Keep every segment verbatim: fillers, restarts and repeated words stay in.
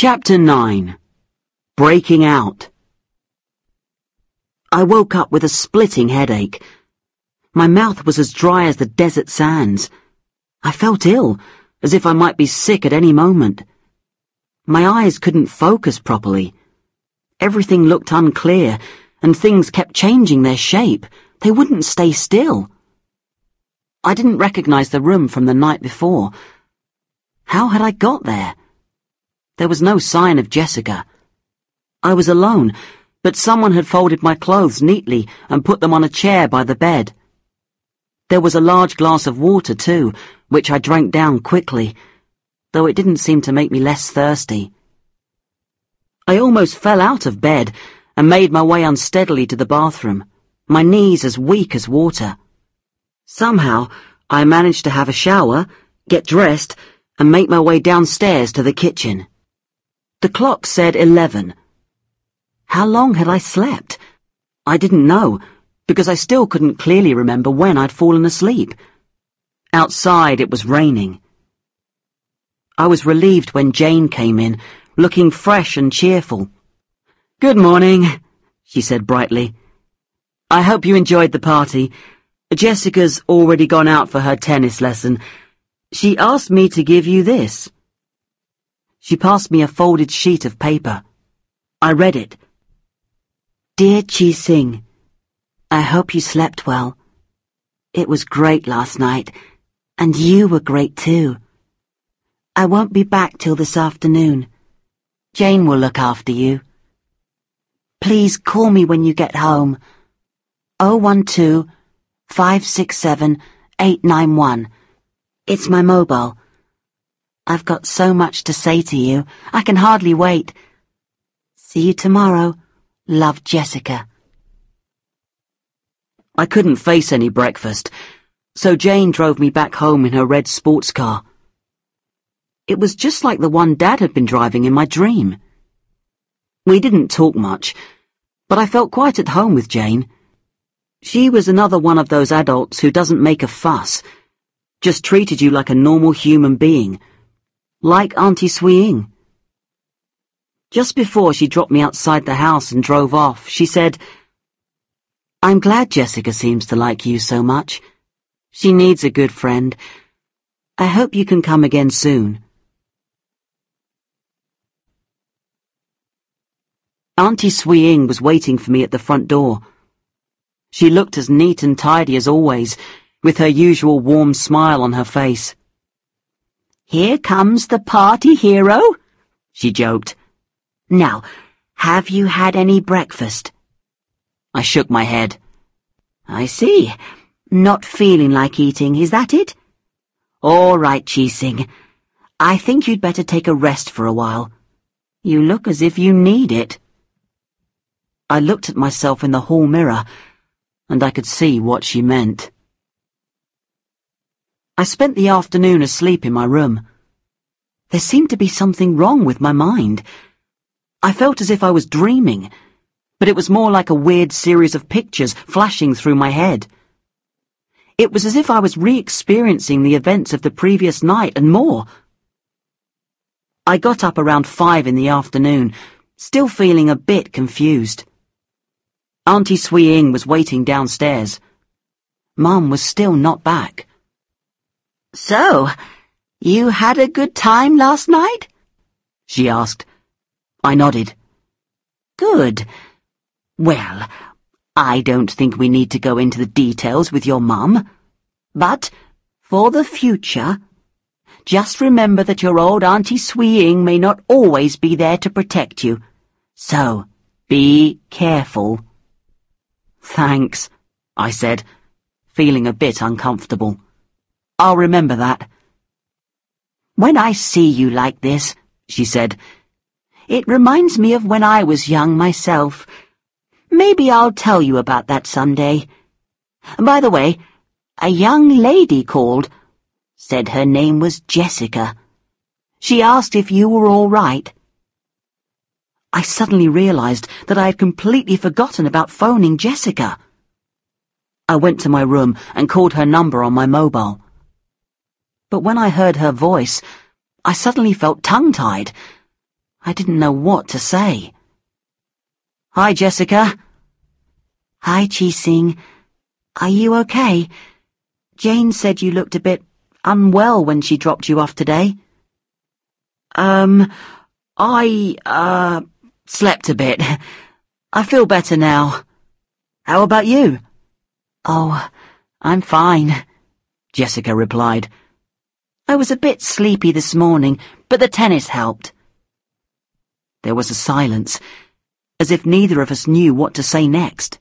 Chapter nine. Breaking Out. I woke up with a splitting headache. My mouth was as dry as the desert sands. I felt ill, as if I might be sick at any moment. My eyes couldn't focus properly. Everything looked unclear, and things kept changing their shape. They wouldn't stay still. I didn't recognize the room from the night before. How had I got there? There was no sign of Jessica. I was alone, but someone had folded my clothes neatly and put them on a chair by the bed. There was a large glass of water, too, which I drank down quickly, though it didn't seem to make me less thirsty. I almost fell out of bed and made my way unsteadily to the bathroom, my knees as weak as water. Somehow, I managed to have a shower, get dressed, and make my way downstairs to the kitchen. The clock said eleven. How long had I slept? I didn't know, because I still couldn't clearly remember when I'd fallen asleep. Outside it was raining. I was relieved when Jane came in, looking fresh and cheerful. "Good morning," she said brightly. "I hope you enjoyed the party. Jessica's already gone out for her tennis lesson. She asked me to give you this." She passed me a folded sheet of paper. I read it. "Dear Chi Sing, I hope you slept well. It was great last night, and you were great too. I won't be back till this afternoon. Jane will look after you. Please call me when you get home. oh one two, five six seven, eight nine one. It's my mobile. I've got so much to say to you, I can hardly wait. See you tomorrow. Love, Jessica." I couldn't face any breakfast, so Jane drove me back home in her red sports car. It was just like the one Dad had been driving in my dream. We didn't talk much, but I felt quite at home with Jane. She was another one of those adults who doesn't make a fuss, just treated you like a normal human being, like Auntie Swee-Ing. Just before she dropped me outside the house and drove off, she said, "I'm glad Jessica seems to like you so much. She needs a good friend. I hope you can come again soon." Auntie Swee-Ing was waiting for me at the front door. She looked as neat and tidy as always, with her usual warm smile on her face. "Here comes the party hero," she joked. "Now, have you had any breakfast?" I shook my head. "I see. Not feeling like eating, is that it? All right, Chi Sing. I think you'd better take a rest for a while. You look as if you need it." I looked at myself in the hall mirror, and I could see what she meant. I spent the afternoon asleep in my room. There seemed to be something wrong with my mind. I felt as if I was dreaming, but it was more like a weird series of pictures flashing through my head. It was as if I was re-experiencing the events of the previous night and more. I got up around five in the afternoon, still feeling a bit confused. Auntie Swee-Ing was waiting downstairs. Mum was still not back. "So, you had a good time last night?" she asked. I nodded. "Good. Well, I don't think we need to go into the details with your mum. But, for the future, just remember that your old Auntie Swee-Ing may not always be there to protect you. So, be careful." "Thanks," I said, feeling a bit uncomfortable. "I'll remember that." "When I see you like this," she said, "it reminds me of when I was young myself. Maybe I'll tell you about that someday. By the way, a young lady called, said her name was Jessica. She asked if you were all right." I suddenly realized that I had completely forgotten about phoning Jessica. I went to my room and called her number on my mobile. But when I heard her voice, I suddenly felt tongue-tied. I didn't know what to say. Hi, Jessica. Hi, Chi-Sing. Are you okay? Jane said you looked a bit unwell when she dropped you off today. Um, I, uh, slept a bit. I feel better now. How about you? Oh, I'm fine, Jessica replied. I was a bit sleepy this morning, but the tennis helped. There was a silence, as if neither of us knew what to say next.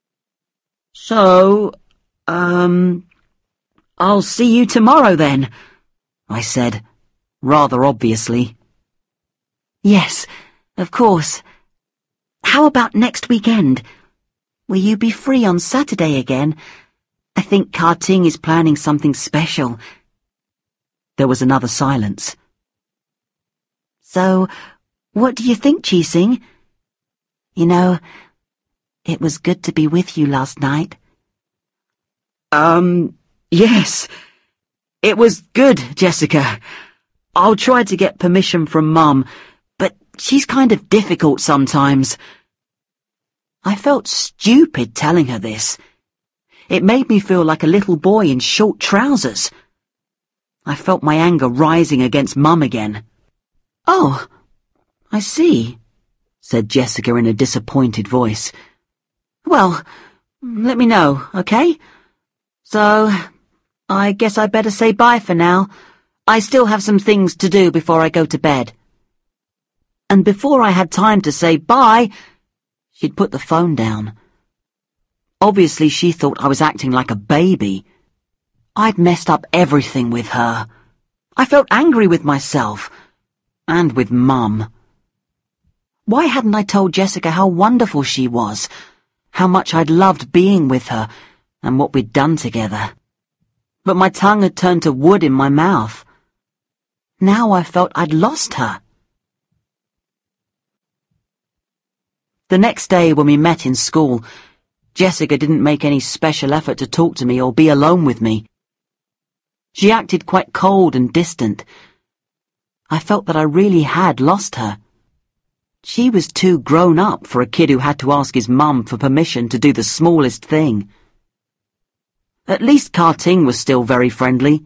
So, um, I'll see you tomorrow then, I said, rather obviously. Yes, of course. How about next weekend? Will you be free on Saturday again? I think Ka-Ting is planning something special. There was another silence. So, what do you think, Chi-Sing? You know, it was good to be with you last night. Um, yes. It was good, Jessica. I'll try to get permission from Mum, but she's kind of difficult sometimes. I felt stupid telling her this. It made me feel like a little boy in short trousers. I felt my anger rising against Mum again. Oh, I see, said Jessica in a disappointed voice. Well, let me know, okay? So, I guess I better say bye for now. I still have some things to do before I go to bed. And before I had time to say bye, she'd put the phone down. Obviously she thought I was acting like a baby. I'd messed up everything with her. I felt angry with myself. And with Mum. Why hadn't I told Jessica how wonderful she was, how much I'd loved being with her, and what we'd done together? But my tongue had turned to wood in my mouth. Now I felt I'd lost her. The next day when we met in school, Jessica didn't make any special effort to talk to me or be alone with me. She acted quite cold and distant. I felt that I really had lost her. She was too grown up for a kid who had to ask his mum for permission to do the smallest thing. At least Ka-Ting was still very friendly.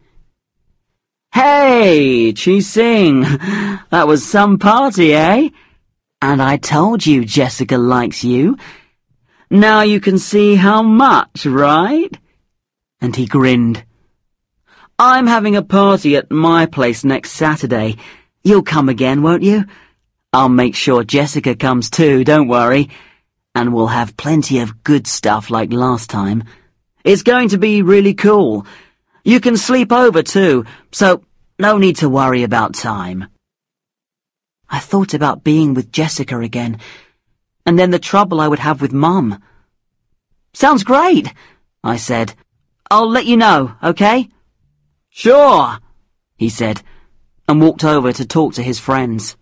Hey, Chi-Sing, that was some party, eh? And I told you Jessica likes you. Now you can see how much, right? And he grinned. I'm having a party at my place next Saturday. You'll come again, won't you? I'll make sure Jessica comes too, don't worry. And we'll have plenty of good stuff like last time. It's going to be really cool. You can sleep over too, so no need to worry about time. I thought about being with Jessica again, and then the trouble I would have with Mum. Sounds great, I said. I'll let you know, okay? Sure, he said, and walked over to talk to his friends.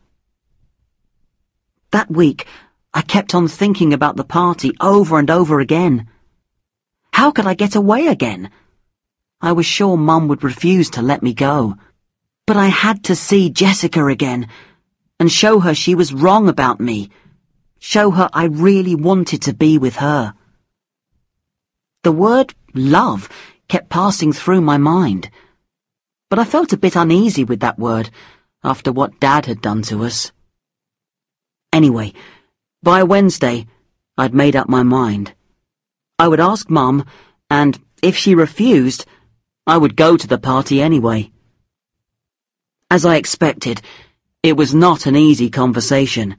That week, I kept on thinking about the party over and over again. How could I get away again? I was sure Mum would refuse to let me go. But I had to see Jessica again, and show her she was wrong about me. Show her I really wanted to be with her. The word love kept passing through my mind. But I felt a bit uneasy with that word, after what Dad had done to us. Anyway, by Wednesday, I'd made up my mind. I would ask Mum, and if she refused, I would go to the party anyway. As I expected, it was not an easy conversation.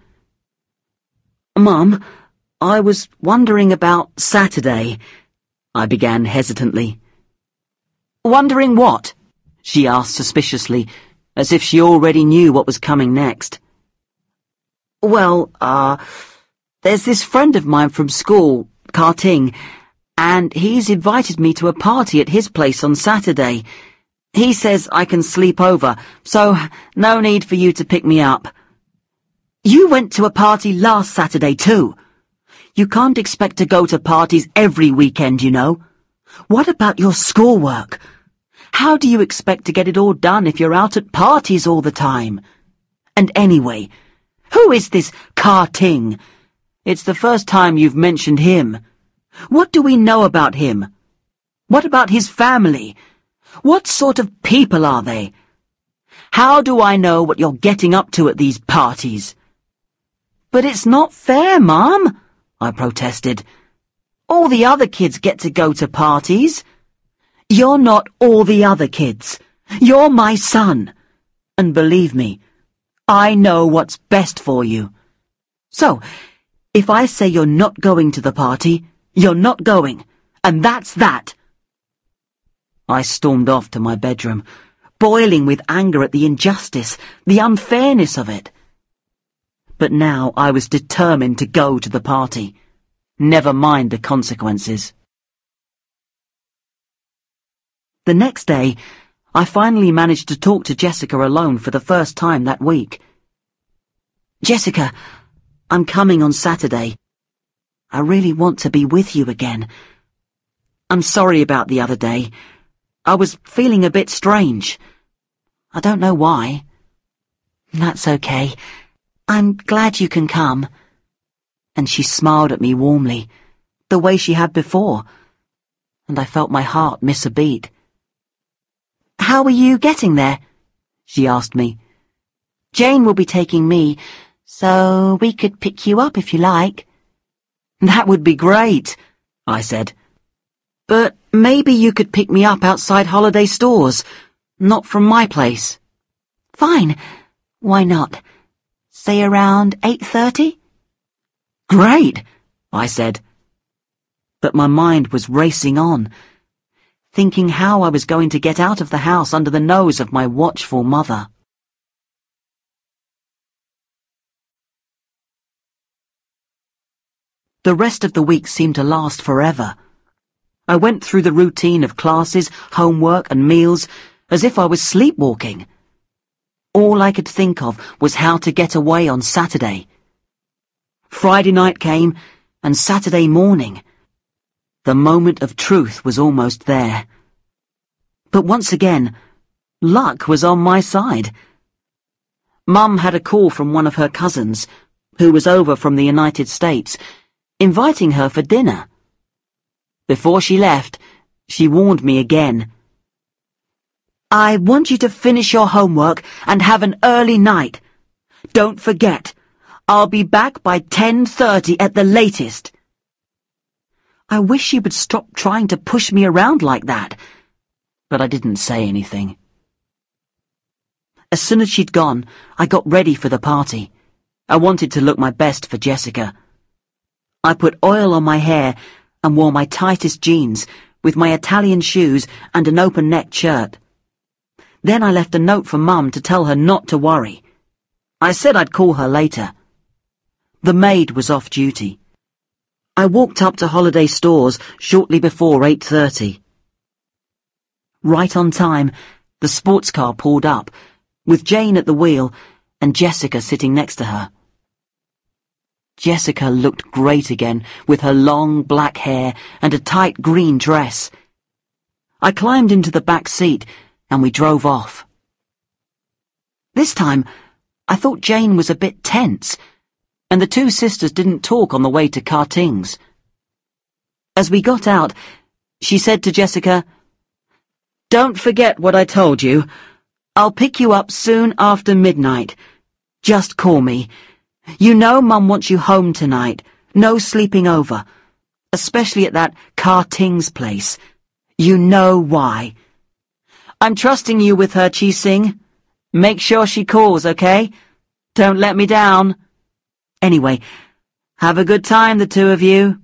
Mum, I was wondering about Saturday, I began hesitantly. Wondering what? She asked suspiciously, as if she already knew what was coming next. Well, uh, there's this friend of mine from school, Ka-Ting, and he's invited me to a party at his place on Saturday. He says I can sleep over, so no need for you to pick me up. You went to a party last Saturday too. You can't expect to go to parties every weekend, you know. What about your schoolwork? How do you expect to get it all done if you're out at parties all the time? And anyway, Who is this Ka-Ting? It's the first time you've mentioned him. What do we know about him? What about his family? What sort of people are they? How do I know what you're getting up to at these parties? But it's not fair, Mom, I protested. All the other kids get to go to parties. You're not all the other kids. You're my son. And believe me, I know what's best for you. So, if I say you're not going to the party, you're not going, and that's that. I stormed off to my bedroom, boiling with anger at the injustice, the unfairness of it. But now I was determined to go to the party. Never mind the consequences. The next day, I finally managed to talk to Jessica alone for the first time that week. Jessica, I'm coming on Saturday. I really want to be with you again. I'm sorry about the other day. I was feeling a bit strange. I don't know why. That's okay. I'm glad you can come. And she smiled at me warmly, the way she had before, and I felt my heart miss a beat. How are you getting there? She asked me. Jane will be taking me, so we could pick you up if you like. That would be great, I said. But maybe you could pick me up outside Holiday Stores, not from my place. Fine. Why not? Say around eight thirty? Great, I said. But my mind was racing on, thinking how I was going to get out of the house under the nose of my watchful mother. The rest of the week seemed to last forever. I went through the routine of classes, homework, and meals as if I was sleepwalking. All I could think of was how to get away on Saturday. Friday night came, and Saturday morning. The moment of truth was almost there. But once again, luck was on my side. Mum had a call from one of her cousins, who was over from the United States, inviting her for dinner. Before she left, she warned me again. I want you to finish your homework and have an early night. Don't forget, I'll be back by ten thirty at the latest. I wish she would stop trying to push me around like that, but I didn't say anything. As soon as she'd gone, I got ready for the party. I wanted to look my best for Jessica. I put oil on my hair and wore my tightest jeans with my Italian shoes and an open-necked shirt. Then I left a note for Mum to tell her not to worry. I said I'd call her later. The maid was off duty. I walked up to Holiday Stores shortly before eight thirty. Right on time, the sports car pulled up, with Jane at the wheel and Jessica sitting next to her. Jessica looked great again, with her long black hair and a tight green dress. I climbed into the back seat and we drove off. This time, I thought Jane was a bit tense, and the two sisters didn't talk on the way to Ka-Ting's. As we got out, she said to Jessica, "Don't forget what I told you. I'll pick you up soon after midnight. Just call me. You know Mum wants you home tonight. No sleeping over. Especially at that Ka-Ting's place. You know why. I'm trusting you with her, Chi-Sing. Make sure she calls, okay? Don't let me down. Anyway, have a good time, the two of you."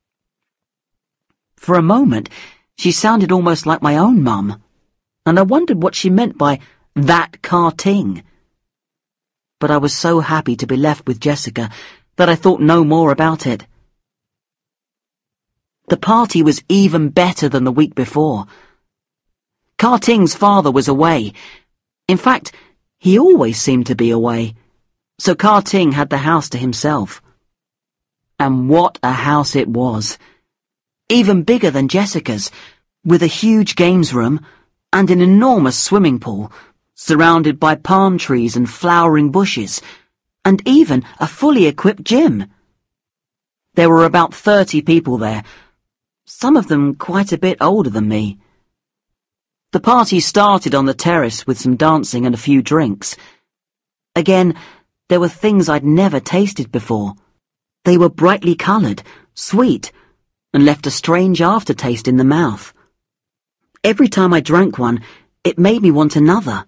For a moment, she sounded almost like my own mum, and I wondered what she meant by that Ka-Ting. But I was so happy to be left with Jessica that I thought no more about it. The party was even better than the week before. Ka-Ting's father was away. In fact, he always seemed to be away, so Ka-Ting had the house to himself. And what a house it was! Even bigger than Jessica's, with a huge games room and an enormous swimming pool, surrounded by palm trees and flowering bushes, and even a fully equipped gym. There were about thirty people there, some of them quite a bit older than me. The party started on the terrace with some dancing and a few drinks. Again, there were things I'd never tasted before. They were brightly coloured, sweet, and left a strange aftertaste in the mouth. Every time I drank one, it made me want another.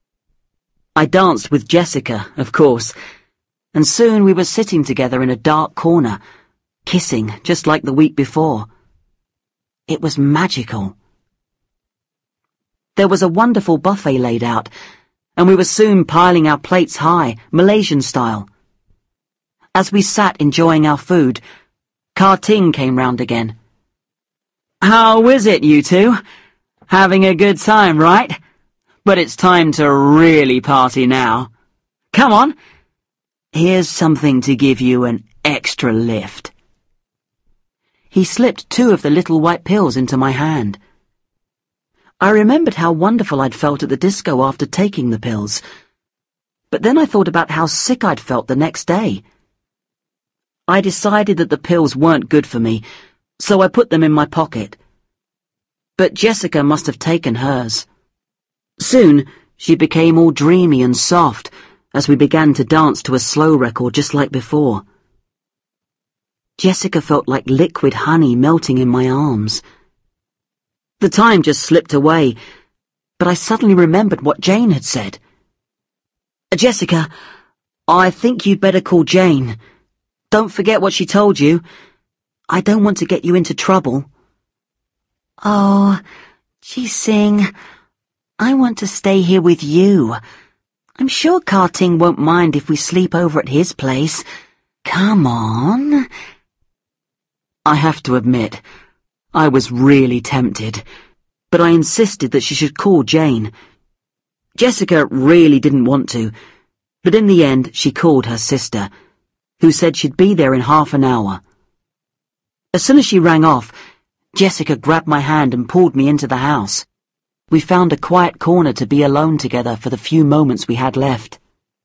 I danced with Jessica, of course, and soon we were sitting together in a dark corner, kissing just like the week before. It was magical. There was a wonderful buffet laid out, and we were soon piling our plates high, Malaysian style. As we sat enjoying our food, Ka-Ting came round again. "How is it, you two? Having a good time, right? But it's time to really party now. Come on. Here's something to give you an extra lift." He slipped two of the little white pills into my hand. I remembered how wonderful I'd felt at the disco after taking the pills. But then I thought about how sick I'd felt the next day. I decided that the pills weren't good for me, so I put them in my pocket. But Jessica must have taken hers. Soon, she became all dreamy and soft as we began to dance to a slow record just like before. Jessica felt like liquid honey melting in my arms. The time just slipped away, but I suddenly remembered what Jane had said. "Jessica, I think you'd better call Jane. Don't forget what she told you. I don't want to get you into trouble." "Oh, Ji-Sing, I want to stay here with you. I'm sure Ka-Ting won't mind if we sleep over at his place. Come on." I have to admit, I was really tempted, but I insisted that she should call Jane. Jessica really didn't want to, but in the end she called her sister, who said she'd be there in half an hour. As soon as she rang off, Jessica grabbed my hand and pulled me into the house. We found a quiet corner to be alone together for the few moments we had left.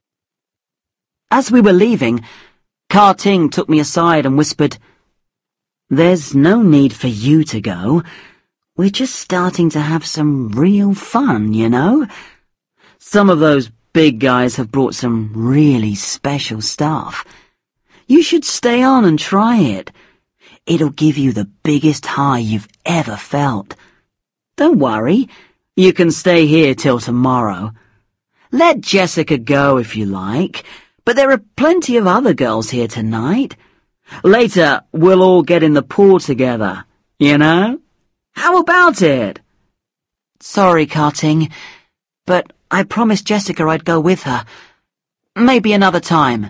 As we were leaving, Ka-Ting took me aside and whispered, "There's no need for you to go. We're just starting to have some real fun, you know? Some of those big guys have brought some really special stuff. You should stay on and try it. It'll give you the biggest high you've ever felt. Don't worry, you can stay here till tomorrow. Let Jessica go if you like, but there are plenty of other girls here tonight. Later, we'll all get in the pool together, you know? How about it?" "Sorry, Ka-Ting, but I promised Jessica I'd go with her. Maybe another time."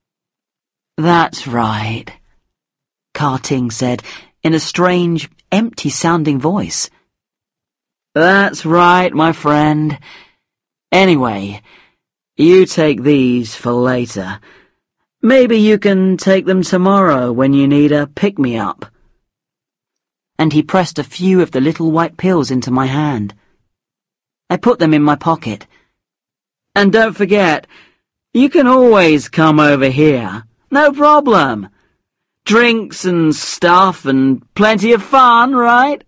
"That's right," Ka-Ting said in a strange, empty-sounding voice. "That's right, my friend. Anyway, you take these for later. Maybe you can take them tomorrow when you need a pick-me-up." And he pressed a few of the little white pills into my hand. I put them in my pocket. "And don't forget, you can always come over here. No problem. Drinks and stuff and plenty of fun, right?"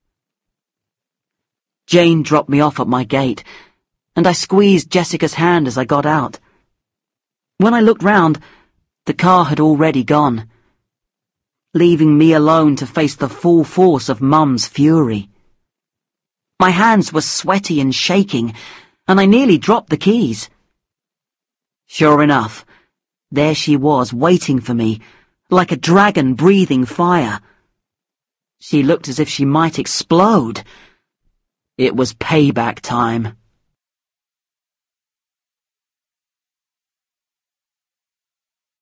Jane dropped me off at my gate, and I squeezed Jessica's hand as I got out. When I looked round, the car had already gone, leaving me alone to face the full force of Mum's fury. My hands were sweaty and shaking, and I nearly dropped the keys. Sure enough, there she was waiting for me, like a dragon breathing fire. She looked as if she might explode. It was payback time.